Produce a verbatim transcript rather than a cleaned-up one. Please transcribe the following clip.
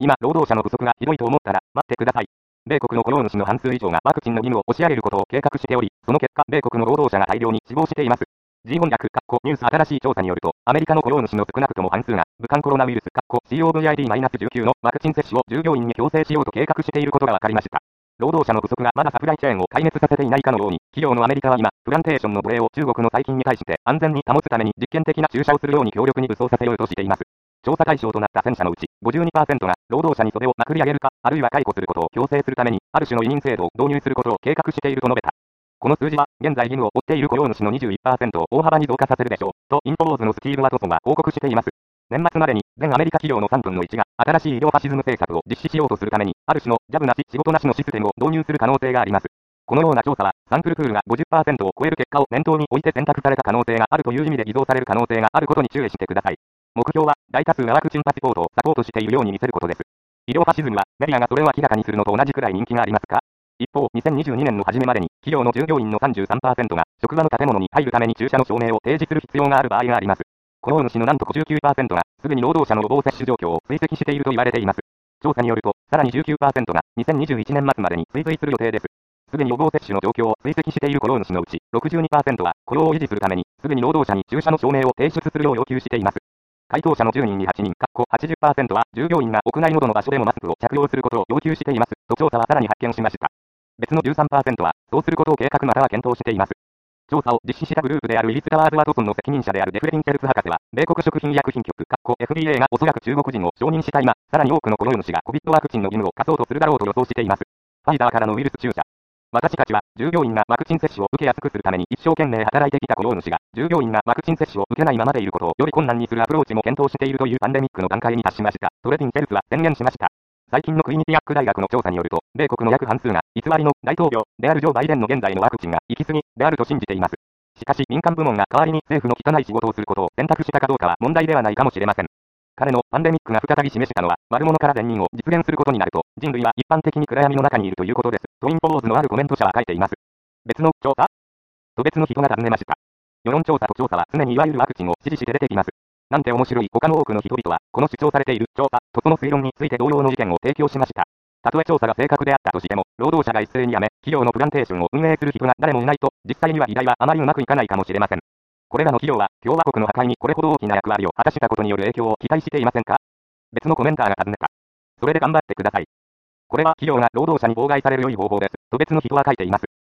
今、労働者の不足がひどいと思ったら、待ってください。米国の雇用主の半数以上がワクチンの義務を押し上げることを計画しており、その結果、米国の労働者が大量に死亡しています。G 翻訳、ニュース新しい調査によると、アメリカの雇用主の少なくとも半数が、武漢コロナウイルス、シーオーブイアイディーじゅうきゅう のワクチン接種を従業員に強制しようと計画していることが分かりました。労働者の不足がまだサプライチェーンを壊滅させていないかのように、企業のアメリカは今、プランテーションの奴隷を中国の細菌に対して安全に保つために実験的な注射をするように強力に武装させようとしています。調査対象となったせん社のうち ごじゅうにパーセント が労働者に袖をまくり上げるか、あるいは解雇することを強制するために、ある種の移民制度を導入することを計画していると述べた。この数字は、現在義務を負っている雇用主の にじゅういちパーセント を大幅に増加させるでしょう、とインフォウォーズのスティーブ・ワトソンは報告しています。年末までに、全アメリカ企業のさんぶんのいちが、新しい医療ファシズム政策を実施しようとするために、ある種の、ジャブなし、仕事なしのシステムを導入する可能性があります。このような調査は、サンプルプールが ごじゅっパーセント を超える結果を念頭に置いて選択された可能性があるという意味で偽造される可能性があることに注意してください。目標は、大多数がワクチンパスポートをサポートしているように見せることです。医療ファシズムは、メディアがそれを明らかにするのと同じくらい人気がありますか？一方、にせんにじゅうにねんの初めまでに、企業の従業員の さんじゅうさんパーセント が、職場の建物に入るために注射の証明を提示する必要がある場合があります。雇用主のなんと ごじゅうきゅうパーセント が、すぐに労働者の予防接種状況を追跡していると言われています。調査によると、さらに じゅうきゅうパーセント が、にせんにじゅういちねん末までに追随する予定です。すぐに予防接種の状況を追跡している雇用主のうち、ろくじゅうにパーセント は、雇用を維持するために、すぐに労働者に注射の証明を提出するよう要求しています。回答者のじゅうにんにはちにん、はちじゅっパーセント は、従業員が屋内などの場所でもマスクを着用することを要求しています、と調査はさらに発見しました。別の じゅうさんパーセント は、そうすることを計画または検討しています。調査を実施したグループであるウィリス・タワーズ・ワトソンの責任者であるデフレ・インテルツ博士は、米国食品医薬品局、エフディーエー がおそらく中国人を承認した今、さらに多くの雇用主が コビッド ワクチンの義務を課そうとするだろうと予想しています。ファイザーからのウイルス注射。私たちは、従業員がワクチン接種を受けやすくするために一生懸命働いてきた雇用主が、従業員がワクチン接種を受けないままでいることをより困難にするアプローチも検討しているというパンデミックの段階に達しました。トレディン・テルツは宣言しました。最近のクイニティアック大学の調査によると、米国の約半数が、偽りの大統領であるジョー・バイデンの現在のワクチンが行き過ぎであると信じています。しかし民間部門が代わりに政府の汚い仕事をすることを選択したかどうかは問題ではないかもしれません。彼のパンデミックが再び示したのは、悪者から善人を実現することになると、人類は一般的に暗闇の中にいるということです。とインフォウォーズのあるコメント者は書いています。別の調査と別の人が尋ねました。世論調査と調査は常にいわゆるワクチンを支持して出てきます。なんて面白い他の多くの人々は、この主張されている調査とその推論について同様の意見を提供しました。たとえ調査が正確であったとしても、労働者が一斉に辞め、企業のプランテーションを運営する人が誰もいないと、実際には議題はあまりうまくいかないかもしれません。これらの企業は、共和国の破壊にこれほど大きな役割を果たしたことによる影響を期待していませんか？別のコメンターが尋ねた。それで頑張ってください。これは企業が労働者に妨害される良い方法です。と別の人は書いています。